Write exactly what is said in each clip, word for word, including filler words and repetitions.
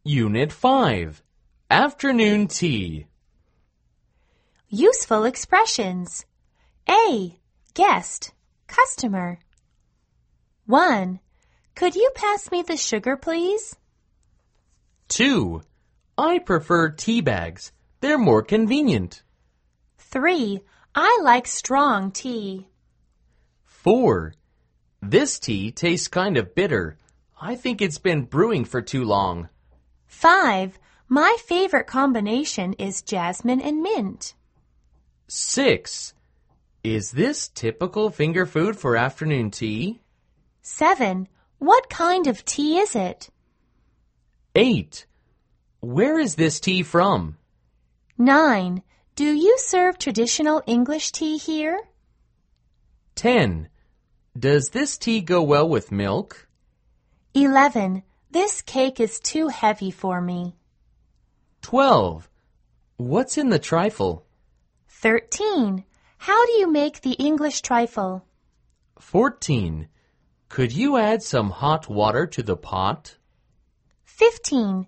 Unit five, Afternoon Tea. Useful expressions. A. Guest, customer. one. Could you pass me the sugar, please? two. I prefer tea bags. They're more convenient. three. I like strong tea. four. This tea tastes kind of bitter. I think it's been brewing for too long. five. My favorite combination is jasmine and mint. six. Is this typical finger food for afternoon tea? seven. What kind of tea is it? eight. Where is this tea from? nine. Do you serve traditional English tea here? ten. Does this tea go well with milk? eleven. This cake is too heavy for me. twelve. What's in the trifle? thirteen. How do you make the English trifle? fourteen. Could you add some hot water to the pot? fifteen.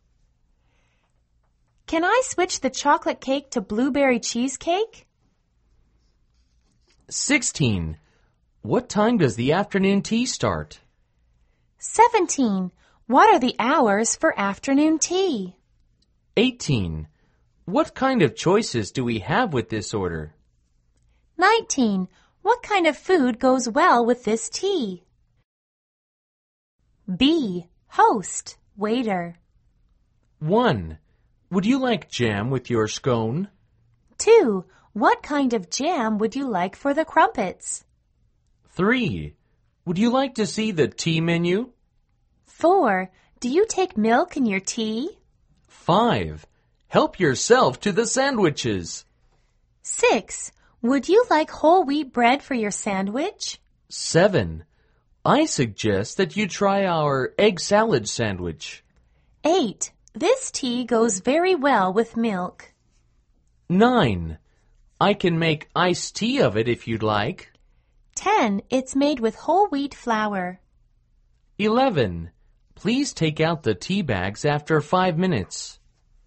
Can I switch the chocolate cake to blueberry cheesecake? sixteen. What time does the afternoon tea start? seventeen. What are the hours for afternoon tea? eighteen. What kind of choices do we have with this order? nineteen. What kind of food goes well with this tea? B. Host, waiter. one. Would you like jam with your scone? two. What kind of jam would you like for the crumpets? three. Would you like to see the tea menu? four. Do you take milk in your tea? five. Help yourself to the sandwiches. six. Would you like whole wheat bread for your sandwich? seven. I suggest that you try our egg salad sandwich. eight. This tea goes very well with milk. nine. I can make iced tea of it if you'd like. ten. It's made with whole wheat flour. eleven. Please take out the tea bags after five minutes.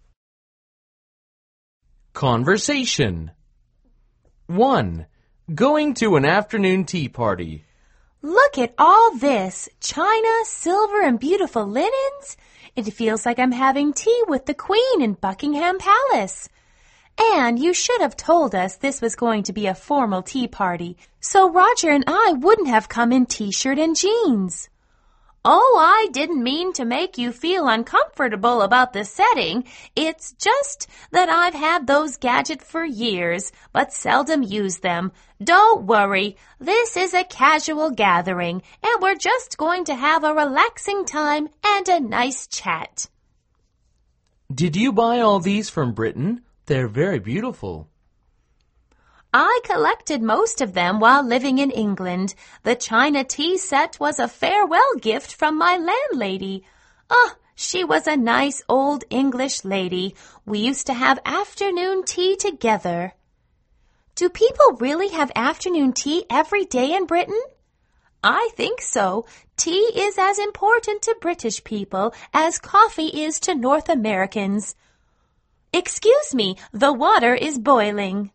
Conversation. one. Going to an afternoon tea party. Look at all this, china, silver, and beautiful linens. It feels like I'm having tea with the Queen in Buckingham Palace. And you should have told us this was going to be a formal tea party, so Roger and I wouldn't have come in t-shirt and jeans. Oh, I didn't mean to make you feel uncomfortable about the setting. It's just that I've had those gadgets for years, but seldom use them. Don't worry, this is a casual gathering, and we're just going to have a relaxing time and a nice chat. Did you buy all these from Britain? They're very beautiful. I collected most of them while living in England. The china tea set was a farewell gift from my landlady. Ah, she was a nice old English lady. We used to have afternoon tea together. Do people really have afternoon tea every day in Britain? I think so. Tea is as important to British people as coffee is to North Americans. Excuse me, the water is boiling.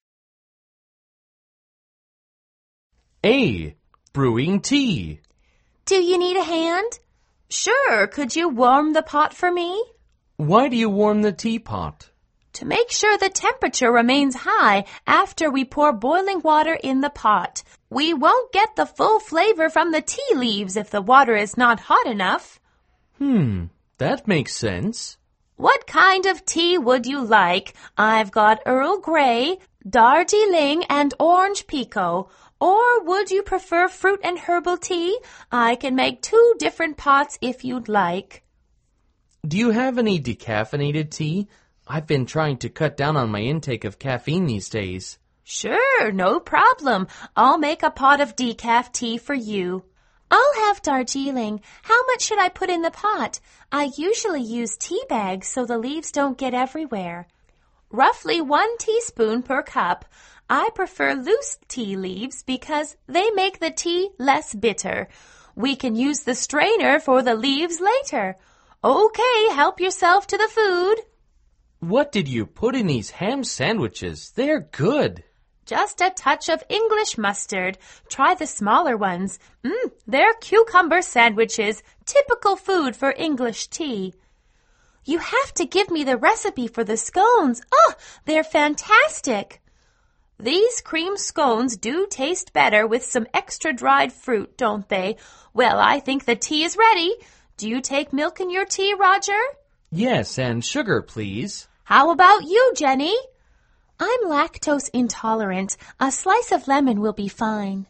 A. Brewing tea. Do you need a hand? Sure, could you warm the pot for me? Why do you warm the teapot? To make sure the temperature remains high after we pour boiling water in the pot. We won't get the full flavor from the tea leaves if the water is not hot enough. Hmm, that makes sense. What kind of tea would you like? I've got Earl Grey, Darjeeling, and Orange Pekoe. Or would you prefer fruit and herbal tea? I can make two different pots if you'd like. Do you have any decaffeinated tea? I've been trying to cut down on my intake of caffeine these days. Sure, no problem. I'll make a pot of decaf tea for you. I'll have Darjeeling. How much should I put in the pot? I usually use tea bags so the leaves don't get everywhere. Roughly one teaspoon per cup. I prefer loose tea leaves because they make the tea less bitter. We can use the strainer for the leaves later. Okay, help yourself to the food. What did you put in these ham sandwiches? They're good. Just a touch of English mustard. Try the smaller ones. Mmm, they're cucumber sandwiches, typical food for English tea. You have to give me the recipe for the scones. Oh, they're fantastic. These cream scones do taste better with some extra dried fruit, don't they? Well, I think the tea is ready. Do you take milk in your tea, Roger? Yes, and sugar, please. How about you, Jenny? I'm lactose intolerant. A slice of lemon will be fine.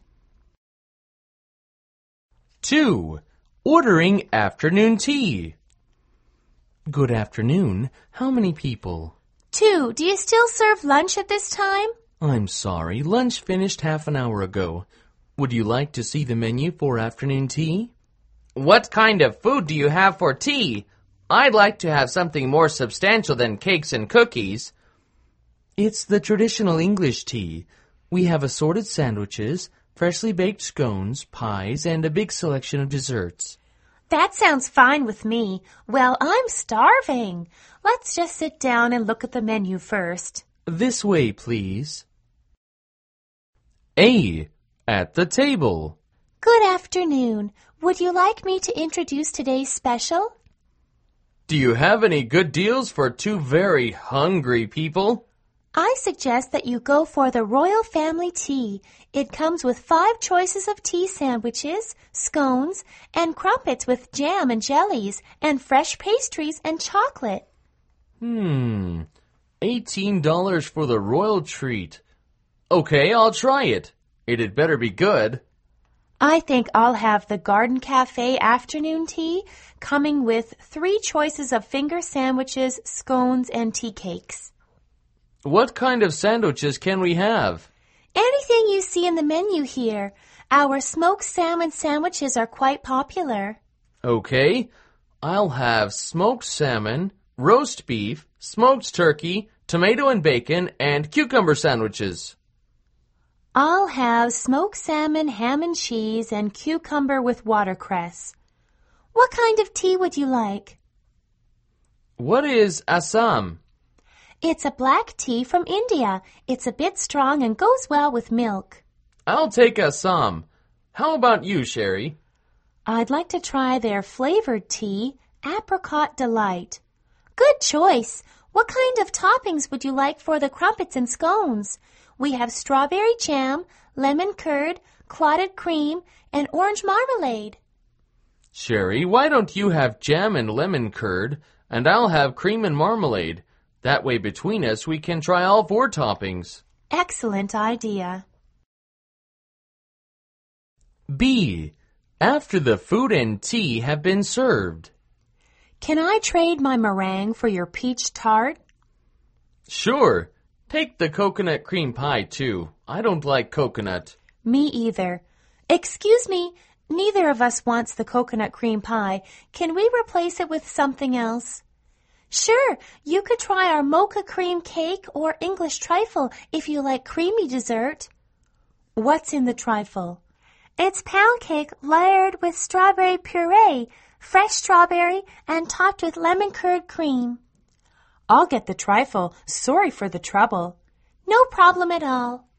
Two. Ordering afternoon tea. Good afternoon. How many people? Two. Do you still serve lunch at this time? I'm sorry. Lunch finished half an hour ago. Would you like to see the menu for afternoon tea? What kind of food do you have for tea? I'd like to have something more substantial than cakes and cookies. It's the traditional English tea. We have assorted sandwiches, freshly baked scones, pies, and a big selection of desserts. That sounds fine with me. Well, I'm starving. Let's just sit down and look at the menu first. This way, please. A. At the table. Good afternoon. Would you like me to introduce today's special? Do you have any good deals for two very hungry people? I suggest that you go for the Royal Family Tea. It comes with five choices of tea sandwiches, scones, and crumpets with jam and jellies, and fresh pastries and chocolate. Hmm, eighteen dollars for the royal treat. Okay, I'll try it. It had better be good. I think I'll have the Garden Cafe afternoon tea, coming with three choices of finger sandwiches, scones, and tea cakes. What kind of sandwiches can we have? Anything you see in the menu here. Our smoked salmon sandwiches are quite popular. Okay, I'll have smoked salmon, roast beef, smoked turkey, tomato and bacon, and cucumber sandwiches. I'll have smoked salmon, ham and cheese, and cucumber with watercress. What kind of tea would you like? What is Assam? It's a black tea from India. It's a bit strong and goes well with milk. I'll take Assam. How about you, Sherry? I'd like to try their flavored tea, Apricot Delight. Good choice. What kind of toppings would you like for the crumpets and scones? We have strawberry jam, lemon curd, clotted cream, and orange marmalade. Sherry, why don't you have jam and lemon curd, and I'll have cream and marmalade? That way between us we can try all four toppings. Excellent idea. B. After the food and tea have been served. Can I trade my meringue for your peach tart? Sure. Take the coconut cream pie, too. I don't like coconut. Me either. Excuse me, neither of us wants the coconut cream pie. Can we replace it with something else? Sure, you could try our mocha cream cake or English trifle if you like creamy dessert. What's in the trifle? It's pound cake layered with strawberry puree, fresh strawberry, and topped with lemon curd cream. I'll get the trifle. Sorry for the trouble. No problem at all.